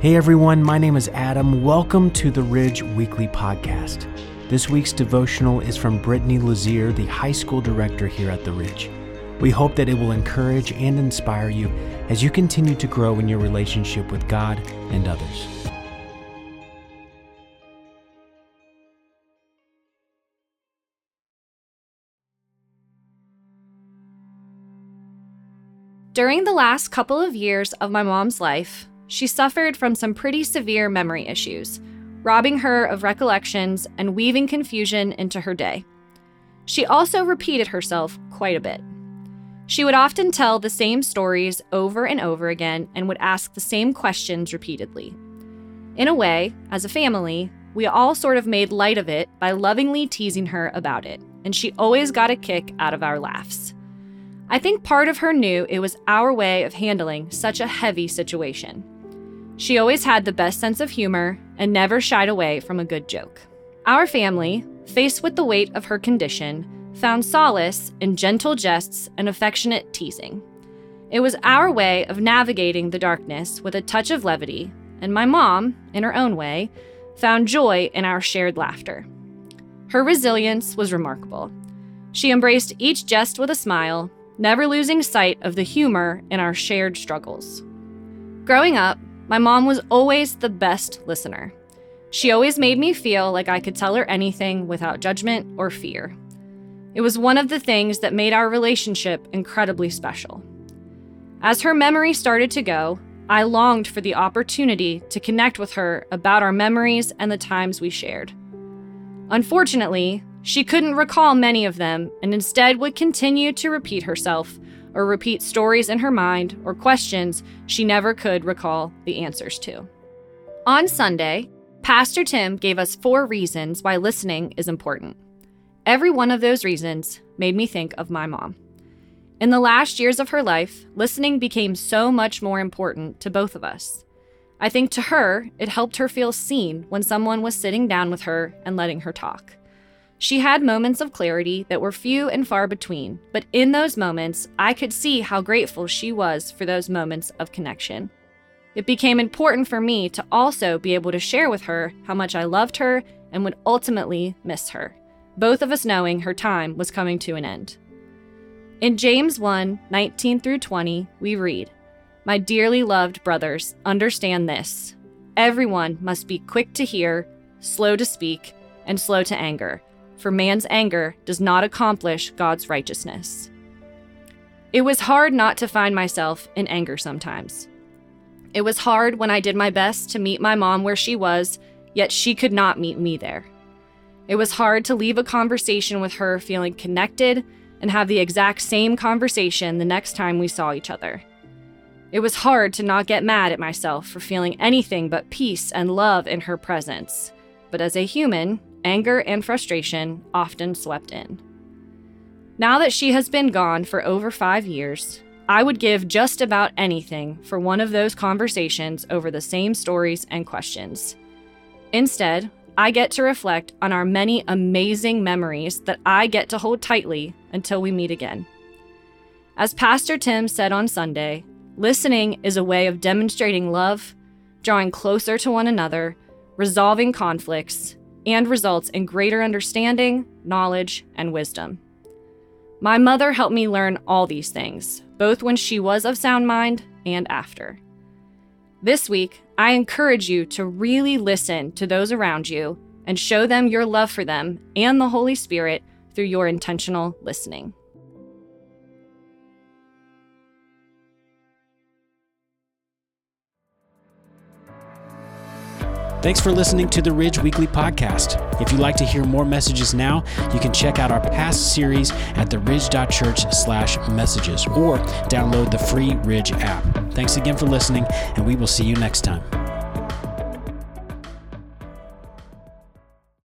Hey everyone, my name is Adam. Welcome to the Ridge Weekly Podcast. This week's devotional is from Brittany Lazier, the high school director here at the Ridge. We hope that it will encourage and inspire you as you continue to grow in your relationship with God and others. During the last couple of years of my mom's life, she suffered from some pretty severe memory issues, robbing her of recollections and weaving confusion into her day. She also repeated herself quite a bit. She would often tell the same stories over and over again and would ask the same questions repeatedly. In a way, as a family, we all sort of made light of it by lovingly teasing her about it, and she always got a kick out of our laughs. I think part of her knew it was our way of handling such a heavy situation. She always had the best sense of humor and never shied away from a good joke. Our family, faced with the weight of her condition, found solace in gentle jests and affectionate teasing. It was our way of navigating the darkness with a touch of levity, and my mom, in her own way, found joy in our shared laughter. Her resilience was remarkable. She embraced each jest with a smile, never losing sight of the humor in our shared struggles. Growing up, my mom was always the best listener. She always made me feel like I could tell her anything without judgment or fear. It was one of the things that made our relationship incredibly special. As her memory started to go, I longed for the opportunity to connect with her about our memories and the times we shared. Unfortunately, she couldn't recall many of them and instead would continue to repeat herself or repeat stories in her mind or questions she never could recall the answers to. On Sunday, Pastor Tim gave us 4 reasons why listening is important. Every one of those reasons made me think of my mom. In the last years of her life, listening became so much more important to both of us. I think to her, it helped her feel seen when someone was sitting down with her and letting her talk. She had moments of clarity that were few and far between, but in those moments, I could see how grateful she was for those moments of connection. It became important for me to also be able to share with her how much I loved her and would ultimately miss her, both of us knowing her time was coming to an end. In James 1:19-20, we read, "My dearly loved brothers, understand this. Everyone must be quick to hear, slow to speak, and slow to anger. For man's anger does not accomplish God's righteousness." It was hard not to find myself in anger sometimes. It was hard when I did my best to meet my mom where she was, yet she could not meet me there. It was hard to leave a conversation with her feeling connected and have the exact same conversation the next time we saw each other. It was hard to not get mad at myself for feeling anything but peace and love in her presence. But as a human, anger and frustration often swept in. Now that she has been gone for over 5 years, I would give just about anything for one of those conversations over the same stories and questions. Instead, I get to reflect on our many amazing memories that I get to hold tightly until we meet again. As Pastor Tim said on Sunday, listening is a way of demonstrating love, drawing closer to one another, resolving conflicts, and results in greater understanding, knowledge, and wisdom. My mother helped me learn all these things, both when she was of sound mind and after. This week, I encourage you to really listen to those around you and show them your love for them and the Holy Spirit through your intentional listening. Thanks for listening to the Ridge Weekly Podcast. If you'd like to hear more messages now, you can check out our past series at theridge.church/messages or download the free Ridge app. Thanks again for listening, and we will see you next time.